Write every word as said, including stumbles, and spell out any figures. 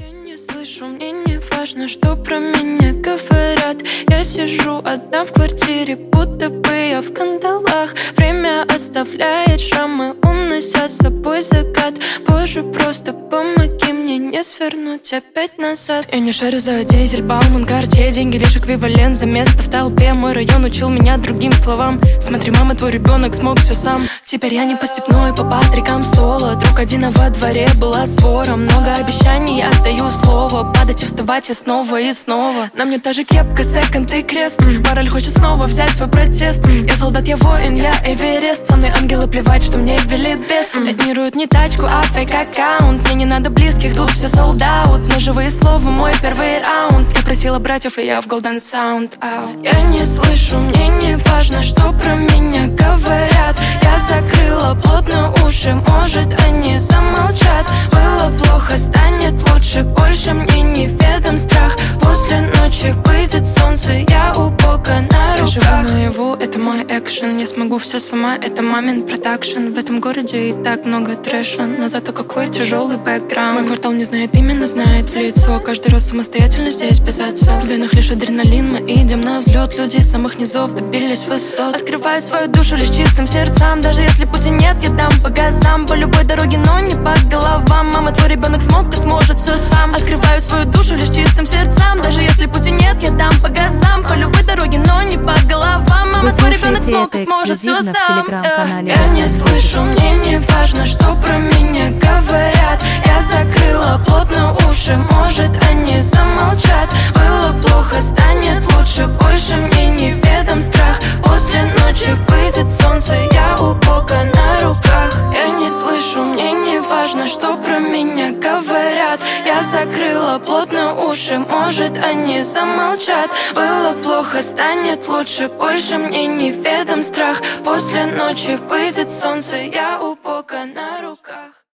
Я не слышу, мне не важно, что про меня говорят. Я сижу одна в квартире, будто бы я в кандалах. Время оставляет шрамы, унося с собой закат. Боже, просто помоги мне не свернуть опять назад. Я не шарю за дизель, Бауман, Картье. Деньги лишь эквивалент за место в толпе. Мой район учил меня другим словам. Смотри, мама, твой ребенок смог все сам. Теперь я не по степной, по патрикам соло. Друг один, а во дворе была свора. Много обещаний, я отдаю слово. Падать и вставать и снова и снова. На мне та же кепка, секонд и крест. Мораль хочет снова взять свой протест. Я солдат, я воин, я Эверест. Со мной ангелы, плевать, что мне велит бес. Тонируют не тачку, а фейк-аккаунт. Мне не надо близких, тут все sold out. Но живые слова, мой первый раунд. Я просила братьев, и я в Golden Sound. Ау. Я не слышу, мне не важно, что про меня говорят. Я закрыла плотно уши, может они замолчат. Было плохо, станет лучше, больше мне неведом страх. После ночи выйдет солнце, я у Бога на руках. Я живу наяву, это мой экшен. Я смогу все сама, это мамин продакшн. В этом городе и так много трэша, но зато какой тяжелый бэкграунд. Мой квартал не знает именно, знает в лицо. Каждый раз самостоятельно здесь без отцов. В венах лишь адреналин, мы идем на взлет. Люди с самых низов добились высот. Открываю свою душу лишь чистым сердцам. Даже если пути нет, я дам по газам. По любой дороге, но не по головам. Мама, твой ребенок смог и сможет все сам. Открываю свою душу лишь чистым сердцам. Даже если пути нет, я дам по газам. По любой дороге, но не по головам. Мама, твой ребенок смог и сможет все сам. Я не слышу, мне не важно, что про меня говорят. Я закрыла плотно уши, может они замолчат. Было плохо, станет лучше, больше мне неведом страх. После ночи выйдет солнце, я у Бога на руках. Я не слышу, мне не важно, что про меня говорят. Я закрыла плотно уши, может они замолчат. Было плохо, станет лучше, больше мне неведом страх. После ночи выйдет солнце, я у Бога на руках.